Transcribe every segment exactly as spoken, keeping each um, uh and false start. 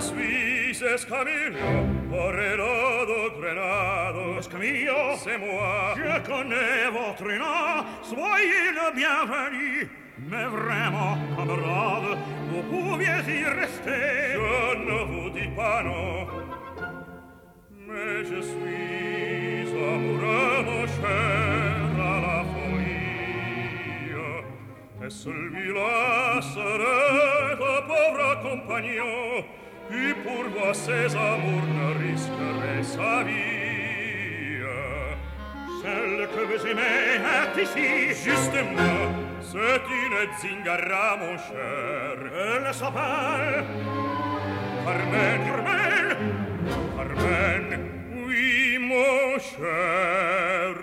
suis Escamillo, Orelado Grenado. Escamillo, c'est moi. Je connais votre nom, soyez le bienvenu. Mais vraiment, camarade, vous pouviez y rester. Je ne vous dis pas non, mais je suis amoureux, mon cher, à la folie. Et celui-là serait un pauvre compagnon qui pour moi ses amours ne risquerait sa vie. Celle que vous aimez est ici. Justement, c'est une zingara, mon cher. Elle s'appelle Carmen, Carmen. Carmen, oui, mon cher.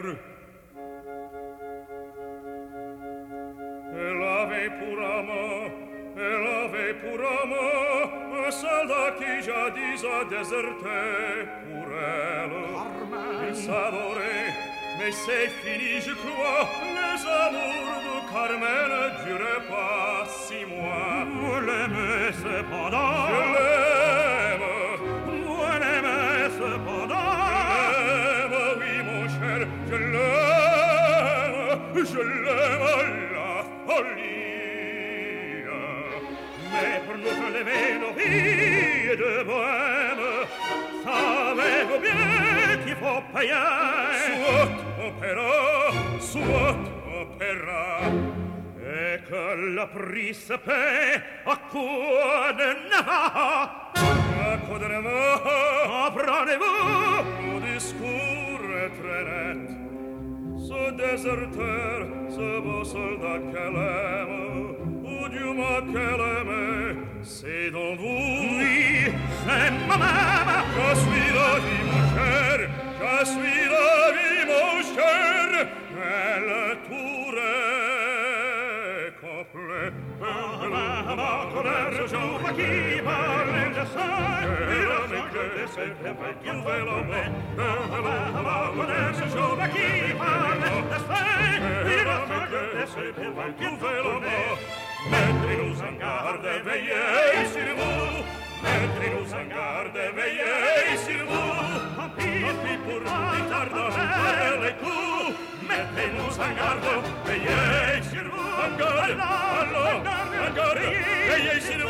Elle avait pour amant, elle avait pour amant un soldat qui jadis a déserté pour elle. Carmen. Il s'adorait, mais c'est fini, je crois. Les amours de Carmen ne duraient pas six mois. Vous l'aimez cependant. Je l'aime. Vous l'aimez cependant. Je l'aime, oui, mon cher, je l'aime. Je l'aime à la folie. Mais pour nous enlever nos vies de bohème, savez-vous bien qu'il faut payer? Soit opéra, soit opéra. Et que le prix se paie à coup de nava. À coup de nava. Apprenez-vous? Mon discours est très net. Ce déserteur, ce beau soldat qu'elle aime, ou du moins qu'elle aimait, c'est dans vous. Oui, c'est moi-même. Je suis la vie, mon cher, je suis la vie, mon cher, et le tour est complet. Ma colère, je joue à qui parle de ça. Et le sang que c'est pour qui on fait l'homme. Ma colère, je joue à qui parle de ça. Et le sang que c'est pour qui on fait l'homme. Mettez-nous en garde, veillez sur vous. Mettez-nous en garde, veillez sur vous. Tant pis pour plus tard d'arrêter les coups. Mettez-nous en garde, veillez sur vous. En garde, allons, en garde, veillez sur vous.